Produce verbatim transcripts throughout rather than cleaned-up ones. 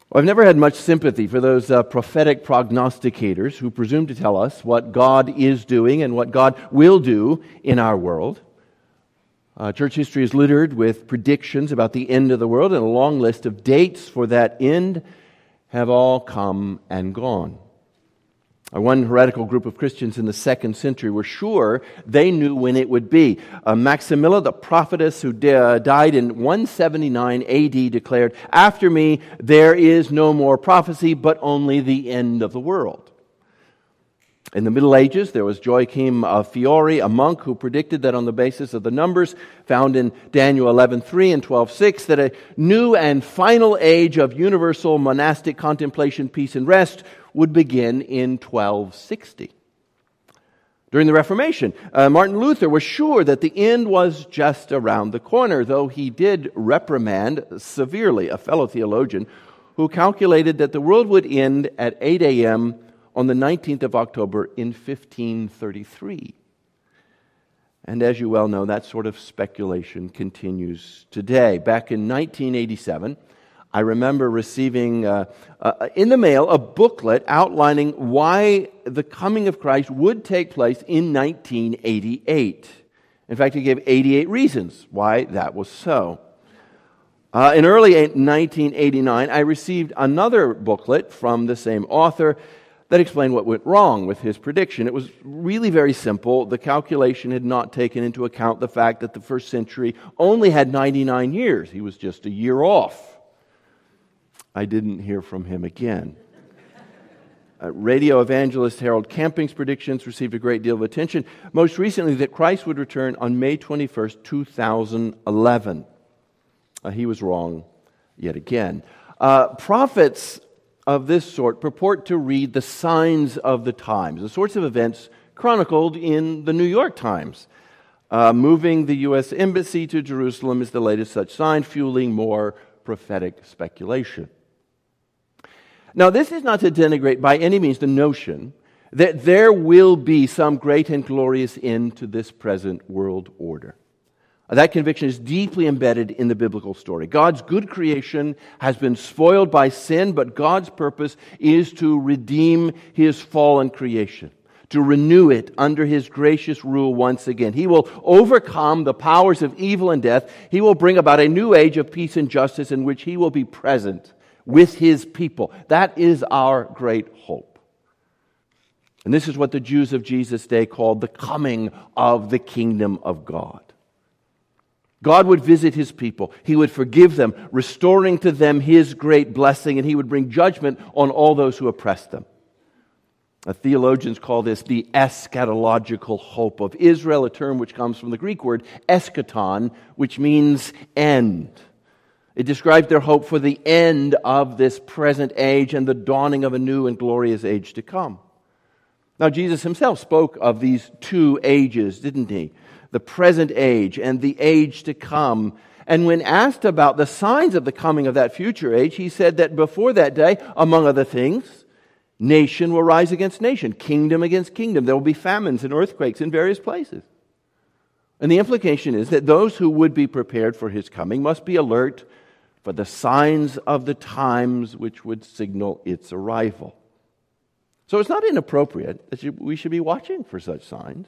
Well, I've never had much sympathy for those uh, prophetic prognosticators who presume to tell us what God is doing and what God will do in our world. Uh, church history is littered with predictions about the end of the world, and a long list of dates for that end have all come and gone. Uh, one heretical group of Christians in the second century were sure they knew when it would be. Uh, Maximilla, the prophetess who di- uh, died in one seventy-nine A D, declared, "After me there is no more prophecy, but only the end of the world." In the Middle Ages, there was Joachim of Fiore, a monk who predicted that on the basis of the numbers found in Daniel eleven three and twelve six, that a new and final age of universal monastic contemplation, peace, and rest would begin in twelve sixty. During the Reformation, uh, Martin Luther was sure that the end was just around the corner, though he did reprimand severely a fellow theologian who calculated that the world would end at eight a.m. on the nineteenth of October in fifteen thirty-three. And as you well know, that sort of speculation continues today. Back in nineteen eighty-seven, I remember receiving uh, uh, in the mail a booklet outlining why the coming of Christ would take place in nineteen eighty-eight. In fact, he gave eighty-eight reasons why that was so. Uh, in early nineteen eighty-nine, I received another booklet from the same author that explained what went wrong with his prediction. It was really very simple. The calculation had not taken into account the fact that the first century only had ninety-nine years. He was just a year off. I didn't hear from him again. Uh, radio evangelist Harold Camping's predictions received a great deal of attention. Most recently, that Christ would return on May twenty-first, two thousand eleven. Uh, he was wrong yet again. Uh, prophets of this sort purport to read the signs of the times, the sorts of events chronicled in the New York Times. Uh, moving the U S Embassy to Jerusalem is the latest such sign, fueling more prophetic speculation. Now, this is not to denigrate by any means the notion that there will be some great and glorious end to this present world order. That conviction is deeply embedded in the biblical story. God's good creation has been spoiled by sin, but God's purpose is to redeem His fallen creation, to renew it under His gracious rule once again. He will overcome the powers of evil and death. He will bring about a new age of peace and justice in which He will be present with His people. That is our great hope. And this is what the Jews of Jesus' day called the coming of the kingdom of God. God would visit His people. He would forgive them, restoring to them His great blessing, and He would bring judgment on all those who oppress them. The theologians call this the eschatological hope of Israel, a term which comes from the Greek word eschaton, which means end. It describes their hope for the end of this present age and the dawning of a new and glorious age to come. Now, Jesus Himself spoke of these two ages, didn't He? The present age and the age to come. And when asked about the signs of the coming of that future age, He said that before that day, among other things, nation will rise against nation, kingdom against kingdom. There will be famines and earthquakes in various places. And the implication is that those who would be prepared for His coming must be alert for the signs of the times which would signal its arrival. So it's not inappropriate that we should be watching for such signs.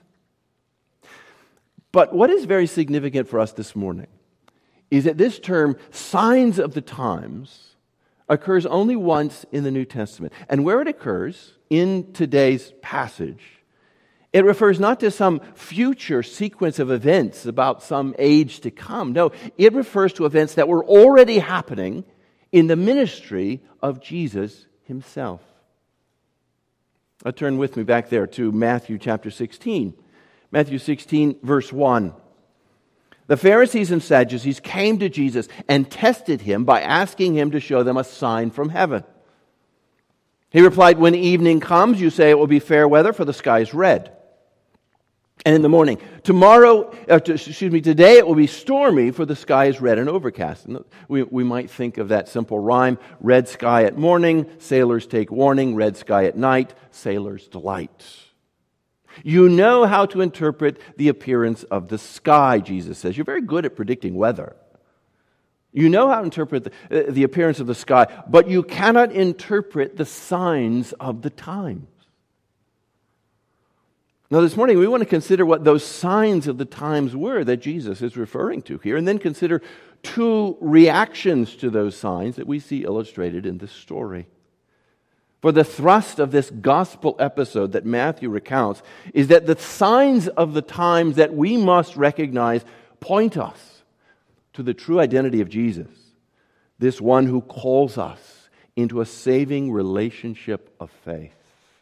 But what is very significant for us this morning is that this term, signs of the times, occurs only once in the New Testament. And where it occurs, in today's passage, it refers not to some future sequence of events about some age to come. No, it refers to events that were already happening in the ministry of Jesus Himself. Uh, turn with me back there to Matthew chapter sixteen. Matthew sixteen, verse one. The Pharisees and Sadducees came to Jesus and tested Him by asking Him to show them a sign from heaven. He replied, "When evening comes, you say it will be fair weather, for the sky is red. And in the morning, tomorrow, uh, to, excuse me, today it will be stormy, for the sky is red and overcast." And we, we might think of that simple rhyme: red sky at morning, sailors take warning; red sky at night, sailors delight. You know how to interpret the appearance of the sky, Jesus says. You're very good at predicting weather. You know how to interpret the, uh, the appearance of the sky, but you cannot interpret the signs of the times. Now, this morning, we want to consider what those signs of the times were that Jesus is referring to here, and then consider two reactions to those signs that we see illustrated in this story. For the thrust of this gospel episode that Matthew recounts is that the signs of the times that we must recognize point us to the true identity of Jesus, this one who calls us into a saving relationship of faith.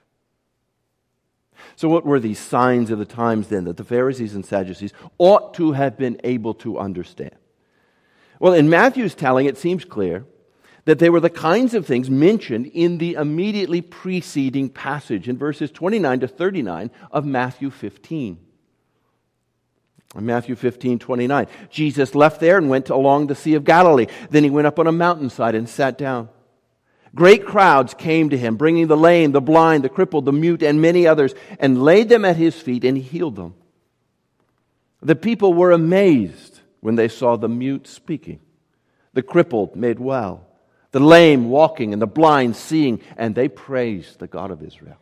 So what were these signs of the times then that the Pharisees and Sadducees ought to have been able to understand? Well, in Matthew's telling, it seems clear that they were the kinds of things mentioned in the immediately preceding passage in verses twenty-nine to thirty-nine of Matthew fifteen. In Matthew fifteen, twenty-nine, Jesus left there and went along the Sea of Galilee. Then he went up on a mountainside and sat down. Great crowds came to him, bringing the lame, the blind, the crippled, the mute, and many others, and laid them at his feet, and he healed them. The people were amazed when they saw the mute speaking, the crippled made well, the lame walking, and the blind seeing, and they praised the God of Israel.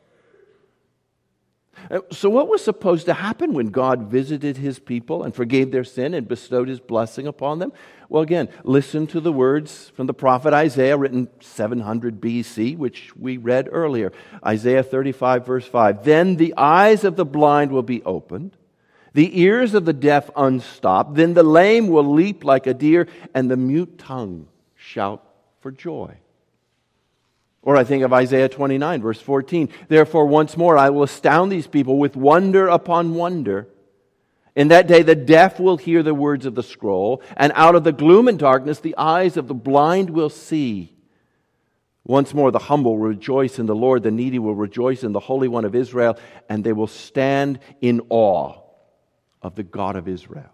So what was supposed to happen when God visited his people and forgave their sin and bestowed his blessing upon them? Well, again, listen to the words from the prophet Isaiah, written seven hundred B C, which we read earlier. Isaiah thirty-five, verse five. Then the eyes of the blind will be opened, the ears of the deaf unstopped. Then the lame will leap like a deer, and the mute tongue shout for joy. Or I think of Isaiah twenty-nine, verse fourteen. Therefore, once more I will astound these people with wonder upon wonder. In that day the deaf will hear the words of the scroll, and out of the gloom and darkness the eyes of the blind will see. Once more the humble will rejoice in the Lord, the needy will rejoice in the Holy One of Israel, and they will stand in awe of the God of Israel.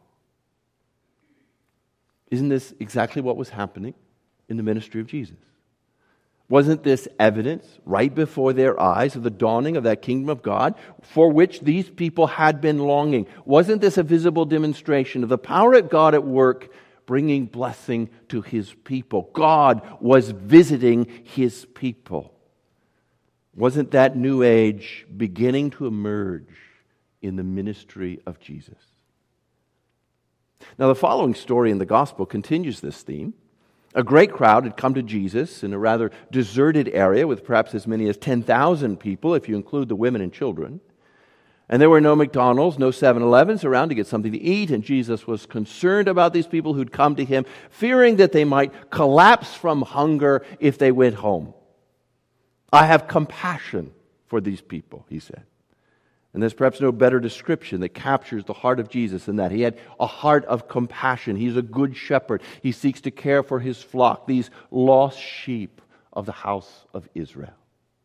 Isn't this exactly what was happening in the ministry of Jesus? Wasn't this evidence right before their eyes of the dawning of that kingdom of God for which these people had been longing? Wasn't this a visible demonstration of the power of God at work bringing blessing to his people? God was visiting his people. Wasn't that new age beginning to emerge in the ministry of Jesus? Now, the following story in the gospel continues this theme. A great crowd had come to Jesus in a rather deserted area with perhaps as many as ten thousand people, if you include the women and children. And there were no McDonald's, no seven elevens around to get something to eat, and Jesus was concerned about these people who'd come to him, fearing that they might collapse from hunger if they went home. I have compassion for these people, he said. And there's perhaps no better description that captures the heart of Jesus than that. He had a heart of compassion. He's a good shepherd. He seeks to care for his flock, these lost sheep of the house of Israel.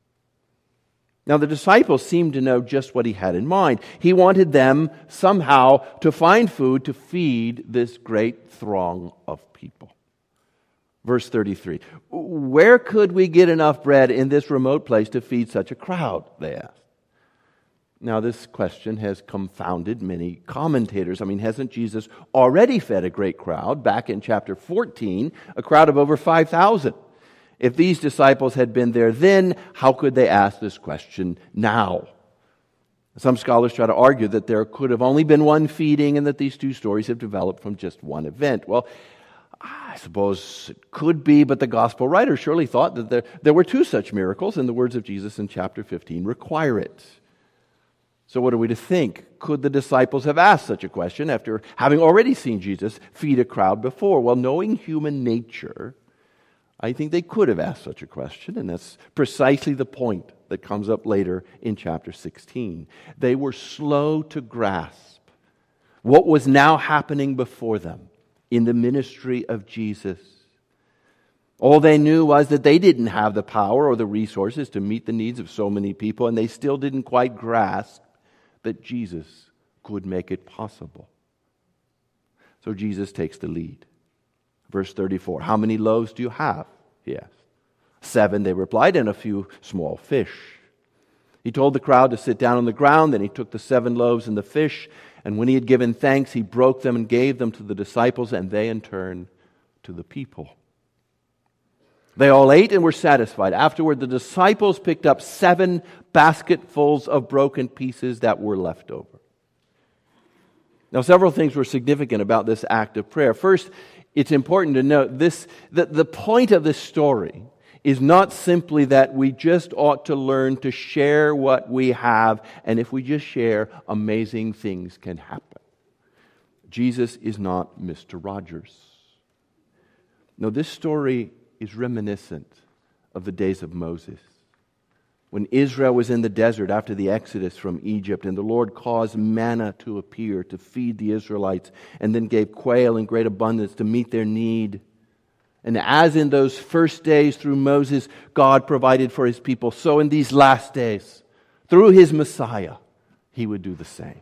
Now, the disciples seemed to know just what he had in mind. He wanted them somehow to find food to feed this great throng of people. Verse thirty-three, where could we get enough bread in this remote place to feed such a crowd, they asked. Now, this question has confounded many commentators. I mean, hasn't Jesus already fed a great crowd back in chapter fourteen, a crowd of over five thousand? If these disciples had been there then, how could they ask this question now? Some scholars try to argue that there could have only been one feeding and that these two stories have developed from just one event. Well, I suppose it could be, but the gospel writers surely thought that there, there were two such miracles, and the words of Jesus in chapter fifteen require it. So what are we to think? Could the disciples have asked such a question after having already seen Jesus feed a crowd before? Well, knowing human nature, I think they could have asked such a question, and that's precisely the point that comes up later in chapter sixteen. They were slow to grasp what was now happening before them in the ministry of Jesus. All they knew was that they didn't have the power or the resources to meet the needs of so many people, and they still didn't quite grasp that Jesus could make it possible. So Jesus takes the lead. Verse thirty-four, how many loaves do you have? He asked. Seven, they replied, and a few small fish. He told the crowd to sit down on the ground, then he took the seven loaves and the fish, and when he had given thanks, he broke them and gave them to the disciples, and they in turn to the people. They all ate and were satisfied. Afterward, the disciples picked up seven basketfuls of broken pieces that were left over. Now, several things were significant about this act of prayer. First, it's important to note this, that the point of this story is not simply that we just ought to learn to share what we have, and if we just share, amazing things can happen. Jesus is not Mister Rogers. No, this story is reminiscent of the days of Moses, when Israel was in the desert after the exodus from Egypt, and the Lord caused manna to appear to feed the Israelites, and then gave quail in great abundance to meet their need. And as in those first days through Moses, God provided for His people, so in these last days, through His Messiah, He would do the same.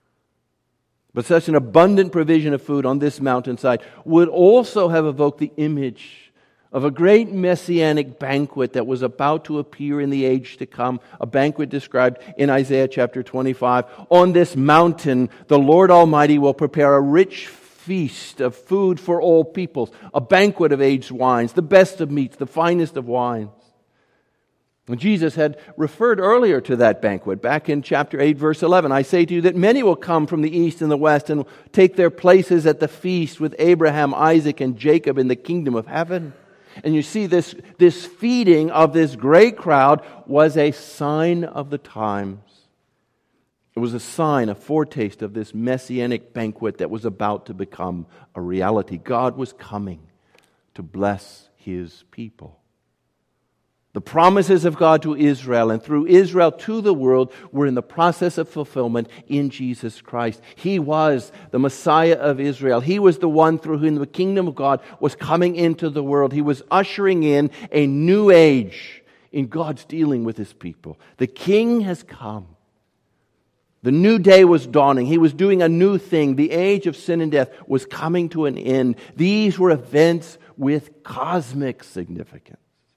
But such an abundant provision of food on this mountainside would also have evoked the image of a great messianic banquet that was about to appear in the age to come, a banquet described in Isaiah chapter twenty-five. On this mountain, the Lord Almighty will prepare a rich feast of food for all peoples, a banquet of aged wines, the best of meats, the finest of wines. And Jesus had referred earlier to that banquet, back in chapter eight, verse eleven. I say to you that many will come from the east and the west and take their places at the feast with Abraham, Isaac, and Jacob in the kingdom of heaven. And you see, this, this feeding of this great crowd was a sign of the times. It was a sign, a foretaste of this messianic banquet that was about to become a reality. God was coming to bless His people. The promises of God to Israel and through Israel to the world were in the process of fulfillment in Jesus Christ. He was the Messiah of Israel. He was the one through whom the kingdom of God was coming into the world. He was ushering in a new age in God's dealing with His people. The King has come. The new day was dawning. He was doing a new thing. The age of sin and death was coming to an end. These were events with cosmic significance.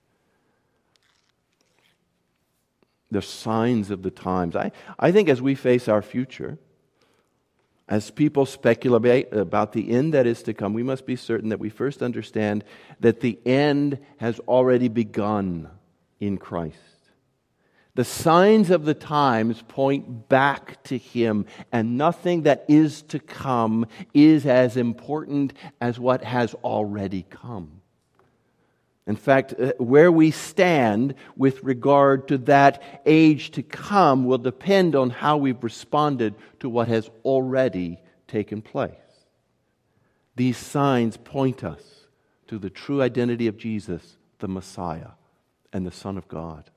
The signs of the times. I, I think as we face our future, as people speculate about the end that is to come, we must be certain that we first understand that the end has already begun in Christ. The signs of the times point back to Him, and nothing that is to come is as important as what has already come. In fact, where we stand with regard to that age to come will depend on how we've responded to what has already taken place. These signs point us to the true identity of Jesus, the Messiah, and the Son of God.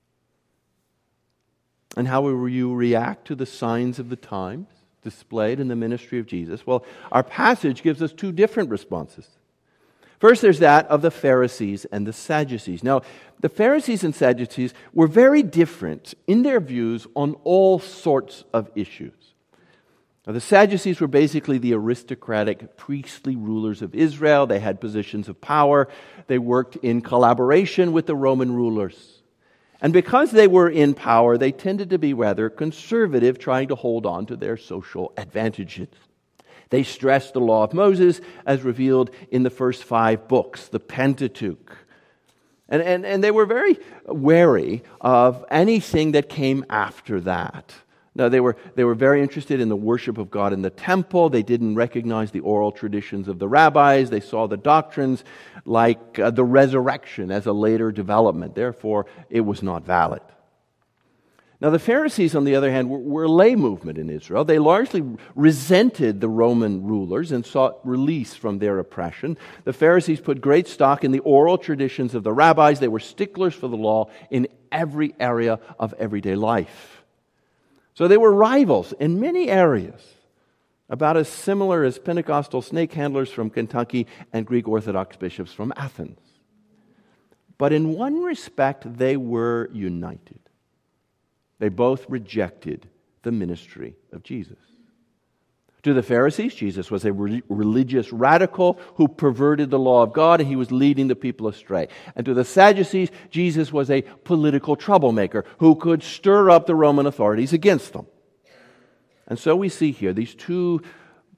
And how will you react to the signs of the times displayed in the ministry of Jesus? Well, our passage gives us two different responses. First, there's that of the Pharisees and the Sadducees. Now, the Pharisees and Sadducees were very different in their views on all sorts of issues. Now, the Sadducees were basically the aristocratic, priestly rulers of Israel. They had positions of power. They worked in collaboration with the Roman rulers. And because they were in power, they tended to be rather conservative, trying to hold on to their social advantages. They stressed the law of Moses as revealed in the first five books, the Pentateuch. And, and, and they were very wary of anything that came after that. Now, they were, they were very interested in the worship of God in the temple. They didn't recognize the oral traditions of the rabbis. They saw the doctrines like uh, the resurrection as a later development. Therefore, it was not valid. Now, the Pharisees, on the other hand, were, were a lay movement in Israel. They largely resented the Roman rulers and sought release from their oppression. The Pharisees put great stock in the oral traditions of the rabbis. They were sticklers for the law in every area of everyday life. So they were rivals in many areas, about as similar as Pentecostal snake handlers from Kentucky and Greek Orthodox bishops from Athens. But in one respect, they were united. They both rejected the ministry of Jesus. To the Pharisees, Jesus was a re- religious radical who perverted the law of God, and He was leading the people astray. And to the Sadducees, Jesus was a political troublemaker who could stir up the Roman authorities against them. And so we see here these two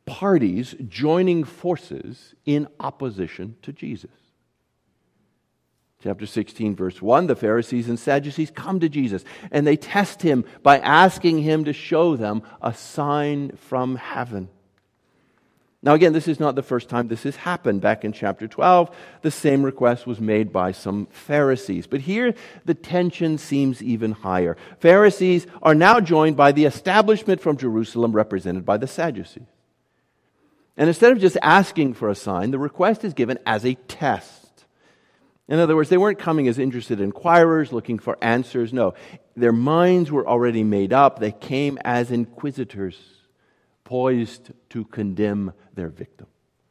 parties joining forces in opposition to Jesus. Chapter sixteen, verse one, the Pharisees and Sadducees come to Jesus, and they test him by asking him to show them a sign from heaven. Now again, this is not the first time this has happened. Back in chapter twelve, the same request was made by some Pharisees. But here, the tension seems even higher. Pharisees are now joined by the establishment from Jerusalem, represented by the Sadducees. And instead of just asking for a sign, the request is given as a test. In other words, they weren't coming as interested inquirers looking for answers. No, their minds were already made up. They came as inquisitors, poised to condemn their victim.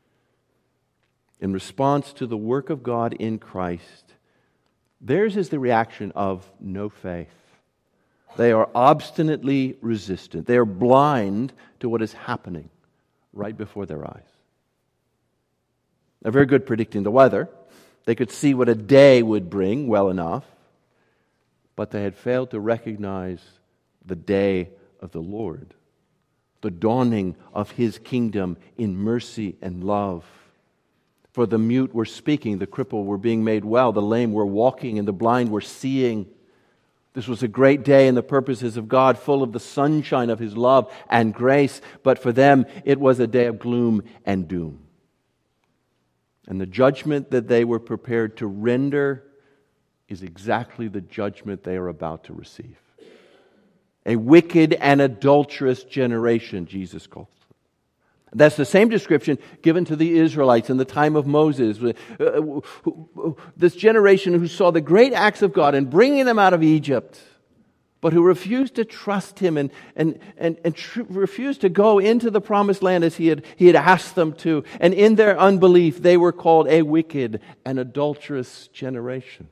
In response to the work of God in Christ, theirs is the reaction of no faith. They are obstinately resistant. They are blind to what is happening right before their eyes. They're very good predicting the weather. They could see what a day would bring well enough, but they had failed to recognize the day of the Lord, the dawning of His kingdom in mercy and love. For the mute were speaking, the crippled were being made well, the lame were walking, and the blind were seeing. This was a great day in the purposes of God, full of the sunshine of His love and grace, but for them it was a day of gloom and doom. And the judgment that they were prepared to render is exactly the judgment they are about to receive. A wicked and adulterous generation, Jesus calls them. That's the same description given to the Israelites in the time of Moses. This generation who saw the great acts of God in bringing them out of Egypt, but who refused to trust Him and, and, and, and tr- refused to go into the promised land as he had, he had asked them to. And in their unbelief, they were called a wicked and adulterous generation.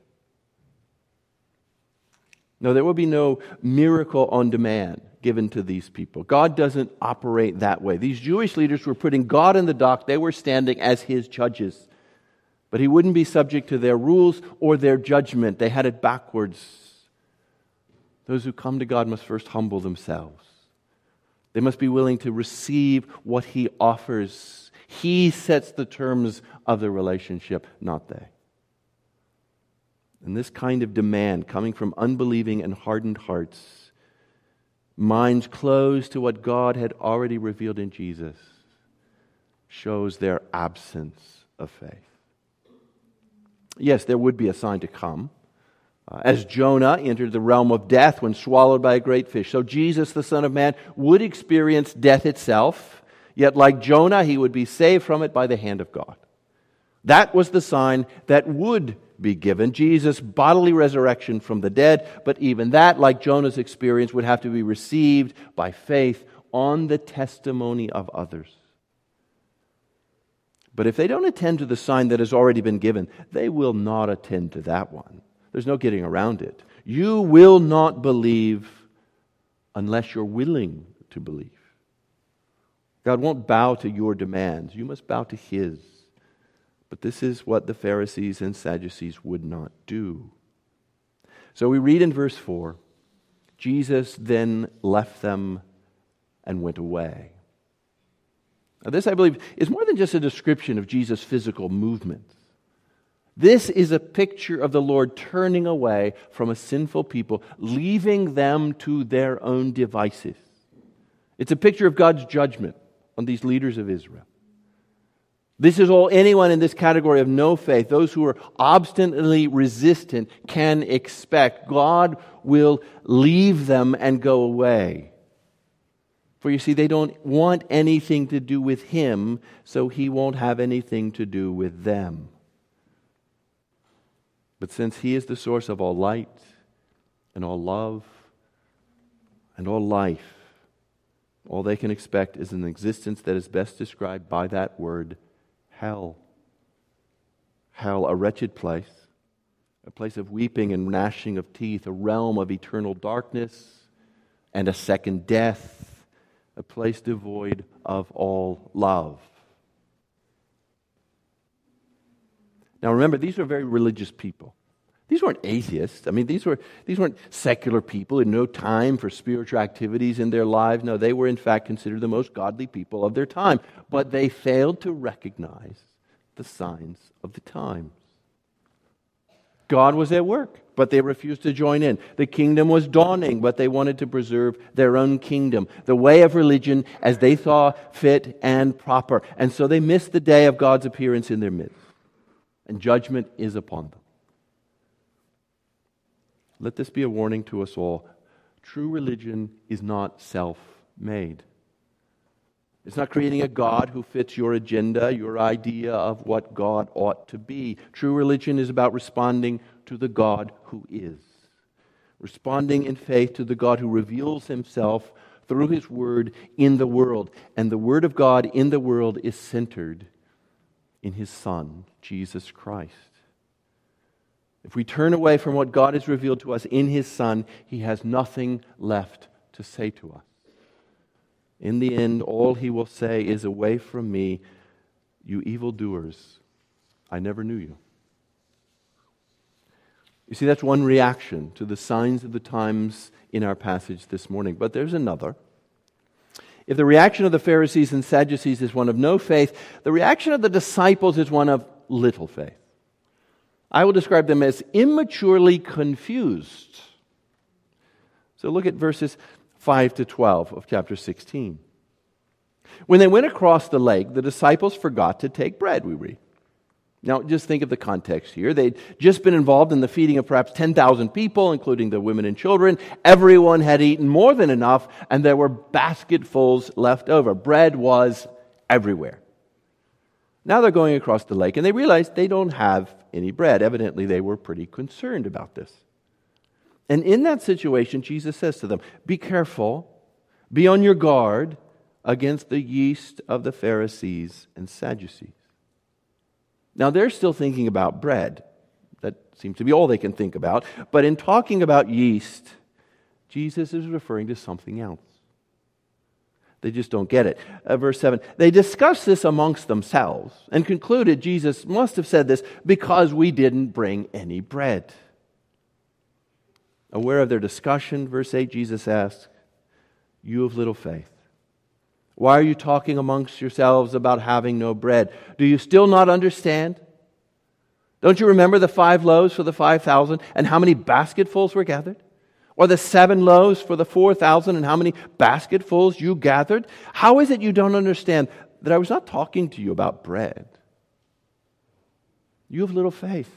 No, there will be no miracle on demand given to these people. God doesn't operate that way. These Jewish leaders were putting God in the dock. They were standing as His judges. But He wouldn't be subject to their rules or their judgment. They had it backwards. Those who come to God must first humble themselves. They must be willing to receive what He offers. He sets the terms of the relationship, not they. And this kind of demand coming from unbelieving and hardened hearts, minds closed to what God had already revealed in Jesus, shows their absence of faith. Yes, there would be a sign to come. Uh, as Jonah entered the realm of death when swallowed by a great fish, so Jesus, the Son of Man, would experience death itself, yet like Jonah, He would be saved from it by the hand of God. That was the sign that would be given, Jesus' bodily resurrection from the dead, but even that, like Jonah's experience, would have to be received by faith on the testimony of others. But if they don't attend to the sign that has already been given, they will not attend to that one. There's no getting around it. You will not believe unless you're willing to believe. God won't bow to your demands. You must bow to His. But this is what the Pharisees and Sadducees would not do. So we read in verse four, Jesus then left them and went away. Now this, I believe, is more than just a description of Jesus' physical movements. This is a picture of the Lord turning away from a sinful people, leaving them to their own devices. It's a picture of God's judgment on these leaders of Israel. This is all anyone in this category of no faith, those who are obstinately resistant, can expect. God will leave them and go away. For you see, they don't want anything to do with Him, so He won't have anything to do with them. But since He is the source of all light and all love and all life, all they can expect is an existence that is best described by that word, hell. Hell, a wretched place, a place of weeping and gnashing of teeth, a realm of eternal darkness and a second death, a place devoid of all love. Now remember, these are very religious people. These weren't atheists. I mean, these were these weren't secular people who had no time for spiritual activities in their lives. No, they were in fact considered the most godly people of their time. But they failed to recognize the signs of the times. God was at work, but they refused to join in. The kingdom was dawning, but they wanted to preserve their own kingdom, the way of religion as they saw fit and proper. And so they missed the day of God's appearance in their midst. And judgment is upon them. Let this be a warning to us all. True religion is not self-made. It's not creating a God who fits your agenda, your idea of what God ought to be. True religion is about responding to the God who is. Responding in faith to the God who reveals himself through his word in the world. And the word of God in the world is centered in his Son, Jesus Christ. If we turn away from what God has revealed to us in his Son, he has nothing left to say to us. In the end, all he will say is, "Away from me, you evildoers. I never knew you." You see, that's one reaction to the signs of the times in our passage this morning. But there's another. If the reaction of the Pharisees and Sadducees is one of no faith, the reaction of the disciples is one of little faith. I will describe them as immaturely confused. So look at verses five to twelve of chapter sixteen. When they went across the lake, the disciples forgot to take bread, we read. Now, just think of the context here. They'd just been involved in the feeding of perhaps ten thousand people, including the women and children. Everyone had eaten more than enough, and there were basketfuls left over. Bread was everywhere. Now they're going across the lake, and they realize they don't have any bread. Evidently, they were pretty concerned about this. And in that situation, Jesus says to them, "Be careful, be on your guard against the yeast of the Pharisees and Sadducees." Now, they're still thinking about bread. That seems to be all they can think about. But in talking about yeast, Jesus is referring to something else. They just don't get it. Uh, verse seven, they discussed this amongst themselves and concluded Jesus must have said this because we didn't bring any bread. Aware of their discussion, verse eight, Jesus asks, "You of little faith, why are you talking amongst yourselves about having no bread? Do you still not understand? Don't you remember the five loaves for the five thousand and how many basketfuls were gathered? Or the seven loaves for the four thousand and how many basketfuls you gathered? How is it you don't understand that I was not talking to you about bread? You have little faith.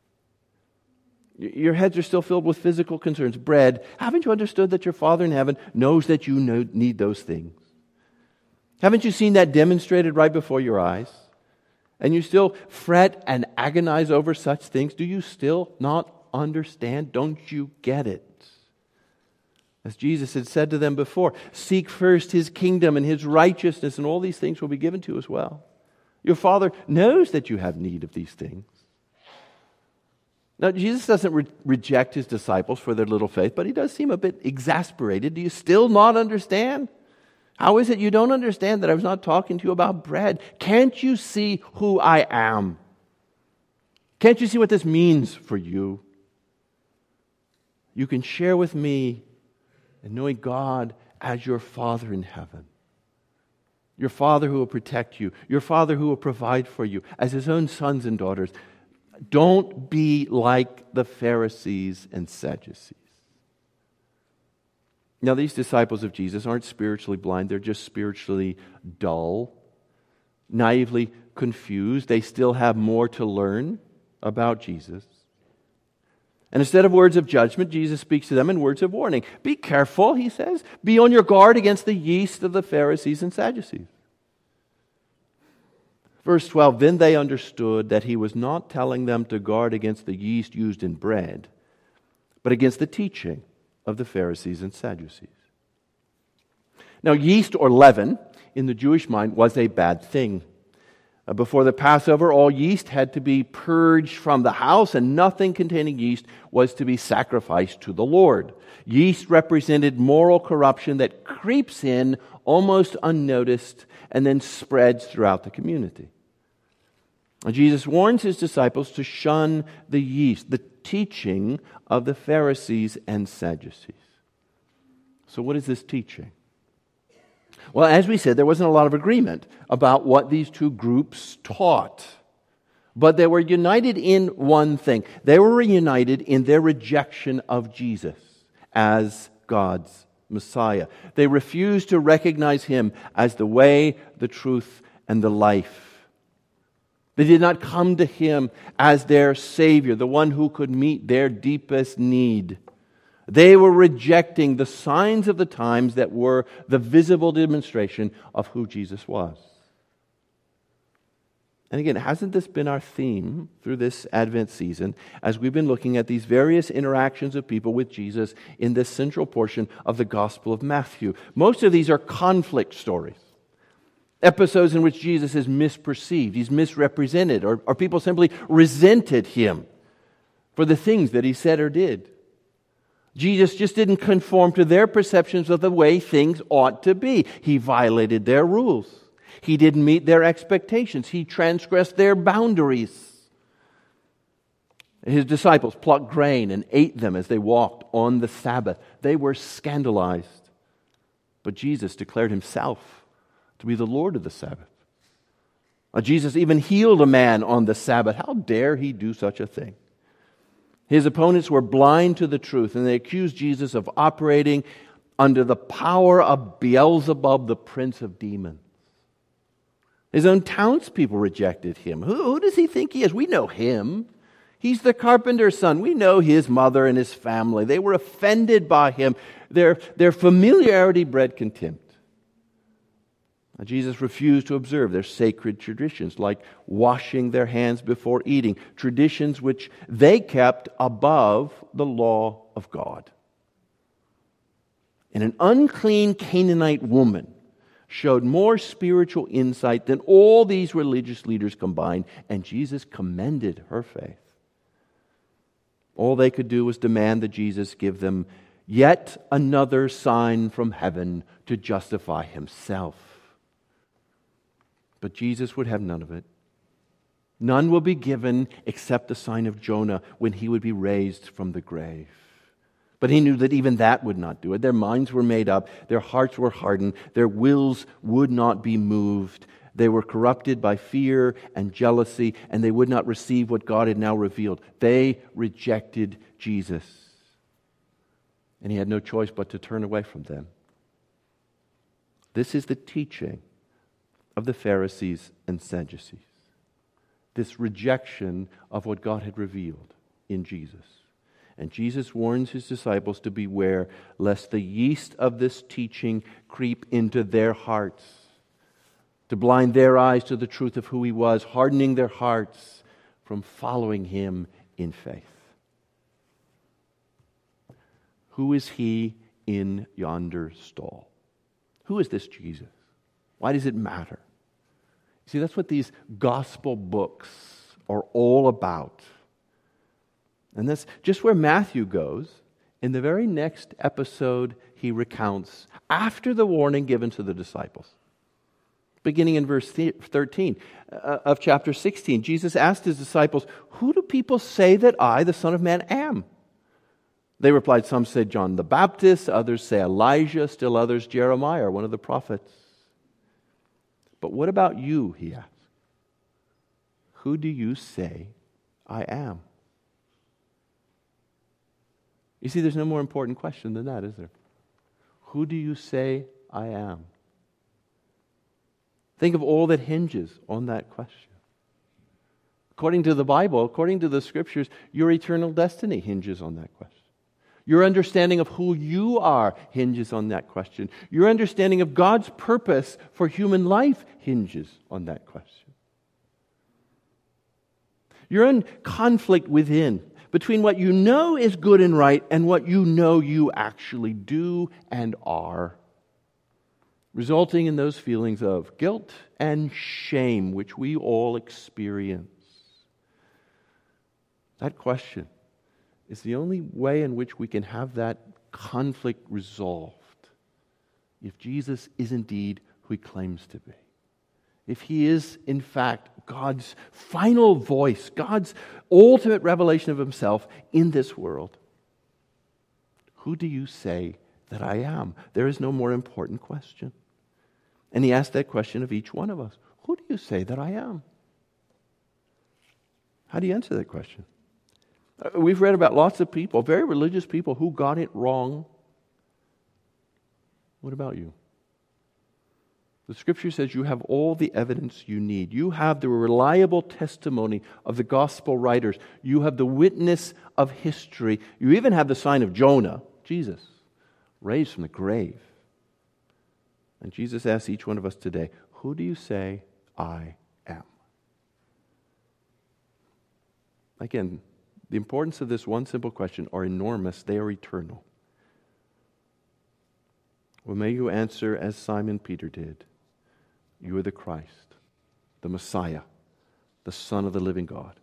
Your heads are still filled with physical concerns. Bread, haven't you understood that your Father in heaven knows that you know, need those things? Haven't you seen that demonstrated right before your eyes? And you still fret and agonize over such things? Do you still not understand? Don't you get it? As Jesus had said to them before, seek first his kingdom and his righteousness, and all these things will be given to you as well. Your Father knows that you have need of these things. Now, Jesus doesn't re- reject his disciples for their little faith, but he does seem a bit exasperated. Do you still not understand? How is it you don't understand that I was not talking to you about bread? Can't you see who I am? Can't you see what this means for you? You can share with me in knowing God as your Father in heaven. Your Father who will protect you. Your Father who will provide for you as his own sons and daughters. Don't be like the Pharisees and Sadducees. Now, these disciples of Jesus aren't spiritually blind. They're just spiritually dull, naively confused. They still have more to learn about Jesus. And instead of words of judgment, Jesus speaks to them in words of warning. Be careful, he says. Be on your guard against the yeast of the Pharisees and Sadducees. Verse twelve, then they understood that he was not telling them to guard against the yeast used in bread, but against the teaching of the Pharisees and Sadducees. Now, yeast or leaven in the Jewish mind was a bad thing. Uh, before the Passover, all yeast had to be purged from the house, and nothing containing yeast was to be sacrificed to the Lord. Yeast represented moral corruption that creeps in almost unnoticed and then spreads throughout the community. Jesus warns his disciples to shun the yeast, the teaching of the Pharisees and Sadducees. So what is this teaching? Well, as we said, there wasn't a lot of agreement about what these two groups taught. But they were united in one thing. They were united in their rejection of Jesus as God's Messiah. They refused to recognize him as the way, the truth, and the life. They did not come to him as their Savior, the one who could meet their deepest need. They were rejecting the signs of the times that were the visible demonstration of who Jesus was. And again, hasn't this been our theme through this Advent season as we've been looking at these various interactions of people with Jesus in this central portion of the Gospel of Matthew? Most of these are conflict stories. Episodes in which Jesus is misperceived, he's misrepresented, or, or people simply resented him for the things that he said or did. Jesus just didn't conform to their perceptions of the way things ought to be. He violated their rules. He didn't meet their expectations. He transgressed their boundaries. His disciples plucked grain and ate them as they walked on the Sabbath. They were scandalized. But Jesus declared himself to be the Lord of the Sabbath. Jesus even healed a man on the Sabbath. How dare he do such a thing? His opponents were blind to the truth, and they accused Jesus of operating under the power of Beelzebub, the prince of demons. His own townspeople rejected him. Who, who does he think he is? We know him. He's the carpenter's son. We know his mother and his family. They were offended by him. Their, their familiarity bred contempt. Now, Jesus refused to observe their sacred traditions, like washing their hands before eating, traditions which they kept above the law of God. And an unclean Canaanite woman showed more spiritual insight than all these religious leaders combined, and Jesus commended her faith. All they could do was demand that Jesus give them yet another sign from heaven to justify himself. But Jesus would have none of it. None will be given except the sign of Jonah when he would be raised from the grave. But he knew that even that would not do it. Their minds were made up. Their hearts were hardened. Their wills would not be moved. They were corrupted by fear and jealousy, and they would not receive what God had now revealed. They rejected Jesus. And he had no choice but to turn away from them. This is the teaching of the Pharisees and Sadducees. This rejection of what God had revealed in Jesus. And Jesus warns his disciples to beware lest the yeast of this teaching creep into their hearts, to blind their eyes to the truth of who he was, hardening their hearts from following him in faith. Who is he in yonder stall? Who is this Jesus? Why does it matter? See, that's what these gospel books are all about. And that's just where Matthew goes. In the very next episode, he recounts, after the warning given to the disciples, beginning in verse thirteen of chapter sixteen, Jesus asked his disciples, "Who do people say that I, the Son of Man, am?" They replied, "Some say John the Baptist, others say Elijah, still others Jeremiah, or one of the prophets." "But what about you?" he asked. "Who do you say I am?" You see, there's no more important question than that, is there? Who do you say I am? Think of all that hinges on that question. According to the Bible, according to the Scriptures, your eternal destiny hinges on that question. Your understanding of who you are hinges on that question. Your understanding of God's purpose for human life hinges on that question. You're in conflict within between what you know is good and right and what you know you actually do and are, resulting in those feelings of guilt and shame which we all experience. That question is the only way in which we can have that conflict resolved if Jesus is indeed who he claims to be. if he is in fact God's final voice, God's ultimate revelation of himself in this world, who do you say that I am? There is no more important question. And he asked that question of each one of us. Who do you say that I am? How do you answer that question? We've read about lots of people, very religious people, who got it wrong. What about you? The Scripture says you have all the evidence you need. You have the reliable testimony of the gospel writers. You have the witness of history. You even have the sign of Jonah, Jesus, raised from the grave. And Jesus asks each one of us today, who do you say I am? Again, the importance of this one simple question are enormous. They are eternal. Well, may you answer as Simon Peter did. You are the Christ, the Messiah, the Son of the living God.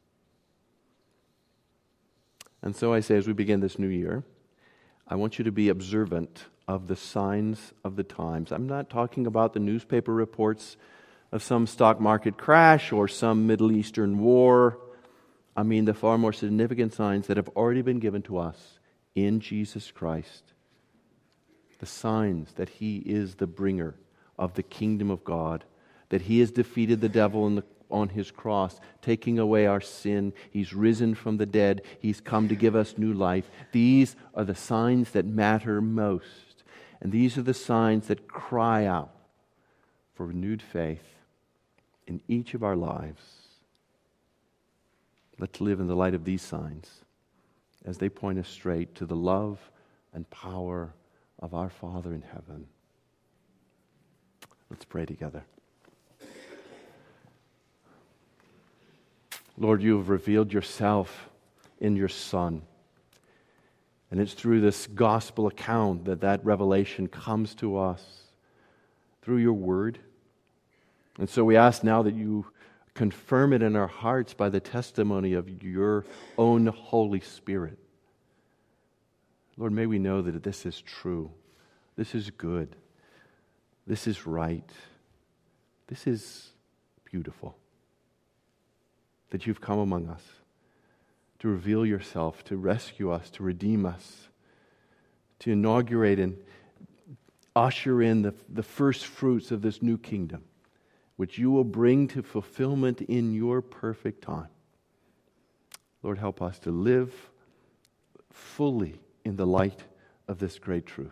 And so I say, as we begin this new year, I want you to be observant of the signs of the times. I'm not talking about the newspaper reports of some stock market crash or some Middle Eastern war. I mean the far more significant signs that have already been given to us in Jesus Christ. The signs that He is the bringer of the kingdom of God, that He has defeated the devil in the, on His cross, taking away our sin. He's risen from the dead. He's come to give us new life. These are the signs that matter most. And these are the signs that cry out for renewed faith in each of our lives. Let's live in the light of these signs as they point us straight to the love and power of our Father in heaven. Let's pray together. Lord, you have revealed yourself in your Son. And it's through this gospel account that that revelation comes to us through your word. And so we ask now that you confirm it in our hearts by the testimony of your own Holy Spirit. Lord, may we know that this is true. This is good. This is right. This is beautiful. That you've come among us to reveal yourself, to rescue us, to redeem us, to inaugurate and usher in the, the first fruits of this new kingdom, which you will bring to fulfillment in your perfect time. Lord, help us to live fully in the light of this great truth.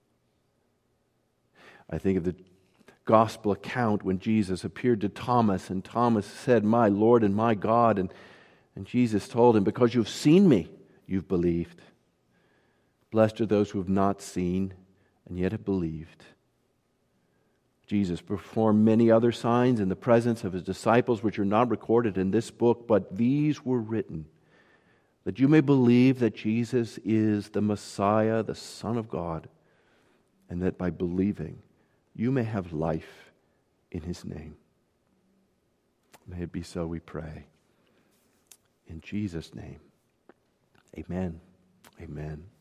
I think of the gospel account when Jesus appeared to Thomas, and Thomas said, "My Lord and my God," and, and Jesus told him, "Because you've seen me, you've believed. Blessed are those who have not seen and yet have believed." Jesus performed many other signs in the presence of His disciples, which are not recorded in this book, but these were written, that you may believe that Jesus is the Messiah, the Son of God, and that by believing you may have life in His name. May it be so, we pray. In Jesus' name, amen. Amen.